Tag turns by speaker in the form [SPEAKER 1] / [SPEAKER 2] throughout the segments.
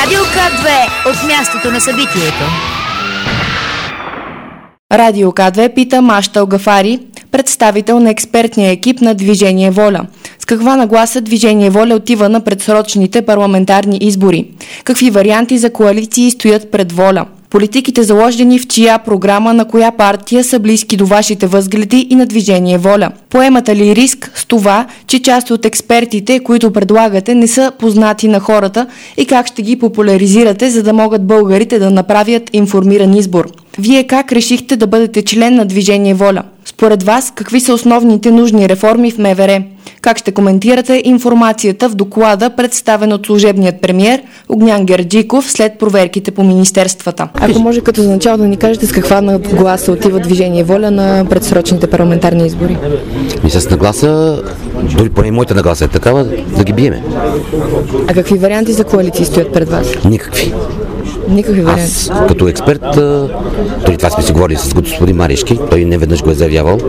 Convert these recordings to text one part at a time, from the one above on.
[SPEAKER 1] Радио К2 от мястото на събитието.
[SPEAKER 2] Радио К2 пита Маща Алгафари, представител на експертния екип на Движение Воля. С каква нагласа Движение Воля отива на предсрочните парламентарни избори? Какви варианти за коалиции стоят пред Воля? Политиките заложени в чия програма, на коя партия са близки до вашите възгледи и на Движение Воля? Поемате ли риск с това, че част от експертите, които предлагате, не са познати на хората и как ще ги популяризирате, за да могат българите да направят информиран избор? Вие как решихте да бъдете член на Движение Воля? Според вас, какви са основните нужни реформи в МВР? Как ще коментирате информацията в доклада, представен от служебният премиер Огнян Герджиков след проверките по министерствата? Ако може като за начало да ни кажете с каква нагласа отива Движение Воля на предсрочните парламентарни избори?
[SPEAKER 3] И с нагласа, дори поне моята нагласа е такава, да ги биеме.
[SPEAKER 2] А какви варианти за коалиции стоят пред вас?
[SPEAKER 3] Никакви.
[SPEAKER 2] Никакви варианти.
[SPEAKER 3] Аз като експерт, дори това сме си говорили с господин Марешки, той не веднъж го е заявявал,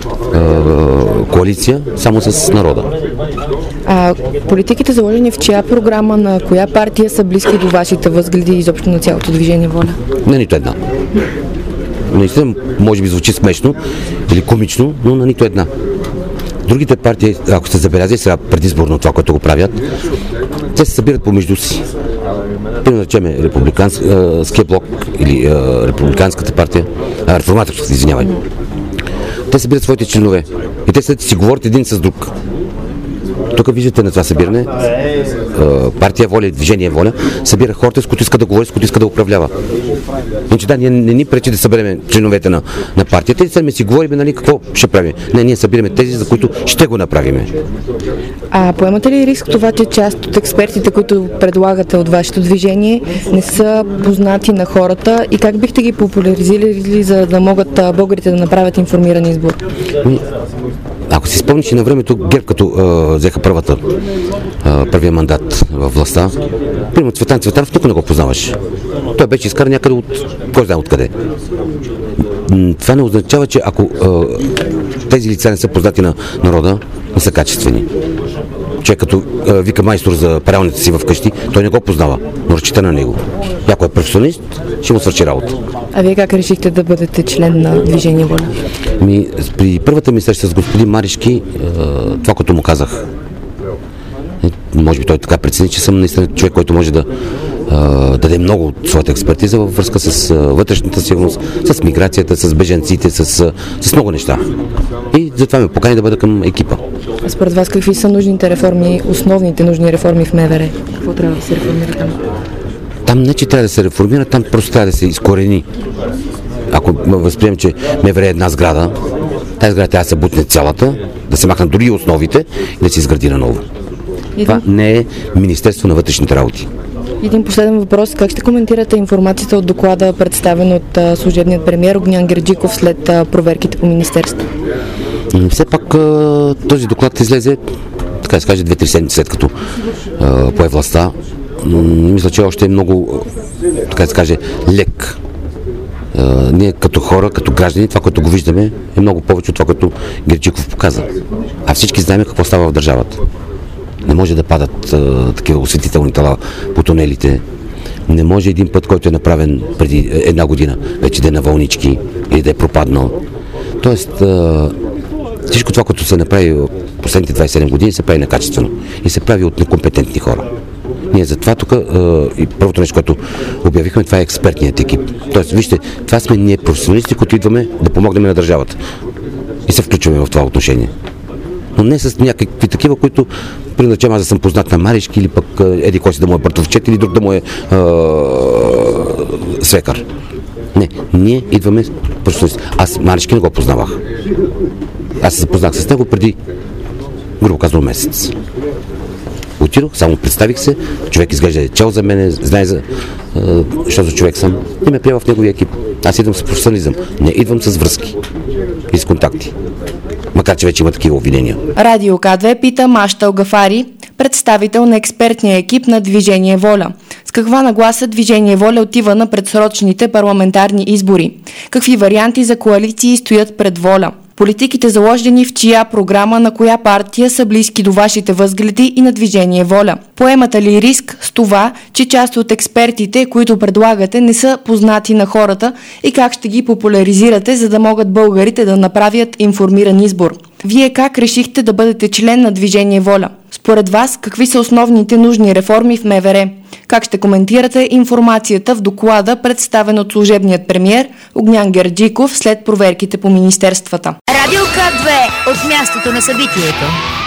[SPEAKER 3] коалиция само с народа.
[SPEAKER 2] А политиките заложени в чия програма, на коя партия са близки до вашите възгледи и изобщо на цялото Движение Воля?
[SPEAKER 3] На нито една. Наистина, може би звучи смешно или комично, но на нито една. Другите партии, ако сте забелязали сега предизборно това, което го правят, те се събират помежду си. Примерно речеме републиканския блок или републиканската партия, реформаторската, извинявай. Те събират своите членове и те след си говорят един с друг. Тук виждате на това събиране, партия Воля и Движение Воля събира хората, с които иска да говори, с които иска да управлява. Значи да, ние не ни пречи да съберем членовете на партията и сега си говорим, нали, какво ще правим. Не, ние събираме тези, за които ще го направим.
[SPEAKER 2] А поемате ли риск това, че част от експертите, които предлагате от вашето движение, не са познати на хората и как бихте ги популяризирали, за да могат българите да направят информиран избор?
[SPEAKER 3] Ако си спомниш и на времето ГЕРБ, като взеха първия мандат във властта, примерно Цветан Цветанов тук не го познаваш. Той беше изкаран някъде от кой знае откъде. Това не означава, че ако тези лица не са познати на народа, не са качествени. Човек като вика майстор за паралните си вкъщи, той не го познава, но разчита на него. Ако е професионалист, ще му свърши работа.
[SPEAKER 2] А вие как решихте да бъдете член на Движение Воля?
[SPEAKER 3] При първата ми среща с господин Марешки, това, което му казах, може би той така прецени, че съм наистина човек, който може да даде много от своята експертиза във връзка с вътрешната сигурност, с миграцията, с бежанците, с много неща. И затова ме покани да бъда към екипа.
[SPEAKER 2] А според вас какви са нужните реформи, основните нужни реформи в МВР? Какво трябва да се реформира там?
[SPEAKER 3] Там не, че трябва да се реформира, там просто трябва да се изкорени. Ако възприемем, че МВР е една сграда, тази сграда трябва да се бутне цялата, да се махнат дори основите и да се изгради наново. Това не е Министерство на вътрешните работи.
[SPEAKER 2] Един последен въпрос. Как ще коментирате информацията от доклада, представен от служебният премиер Огнян Герджиков след проверките по министерство?
[SPEAKER 3] Все пак този доклад излезе, така да се каже, 2-3 седмици след като пое властта. Мисля, че още е много, така да се каже, лек. Ние като хора, като граждани, това, което го виждаме, е много повече от това, което Герджиков показа. А всички знаем какво става в държавата. Не може да падат такива осветителни тела по тунелите. Не може един път, който е направен преди една година, вече да е на вълнички или да е пропаднал. Тоест, всичко това, което се направи в последните 27 години, се прави некачествено и се прави от некомпетентни хора. Ние затова тук и първото нещо, което обявихме, това е експертният екип. Тоест, вижте, това сме ние професионалисти, които идваме да помогнем на държавата и се включваме в това отношение. Но не с някакви такива, които приначам аз да съм познат на Марешки или пък еди кой си да му е братовчет или друг да му е свекър. Не, ние идваме професионалисти. Аз Марешки не го познавах. Аз се запознах с него преди, грубо казано, месец. Отидох, само представих се, човек изглежда е чел за мене, знае що за човек съм и ме приема в неговия екип. Аз идвам с професионализъм, не идвам с връзки и с контакти. Макар че вече има такива обвинения.
[SPEAKER 2] Радио К2 пита Маща Алгафари, представител на експертния екип на Движение Воля. С каква нагласа Движение Воля отива на предсрочните парламентарни избори? Какви варианти за коалиции стоят пред Воля? Политиките заложени в чия програма на коя партия са близки до вашите възгледи и на Движение Воля? Поемате ли риск с това, че част от експертите, които предлагате, не са познати на хората и как ще ги популяризирате, за да могат българите да направят информиран избор? Вие как решихте да бъдете член на Движение Воля? Според вас, какви са основните нужни реформи в МВР? Как ще коментирате информацията в доклада, представен от служебният премиер Огнян Герджиков след проверките по министерствата?
[SPEAKER 1] Радио К2 от мястото на събитието.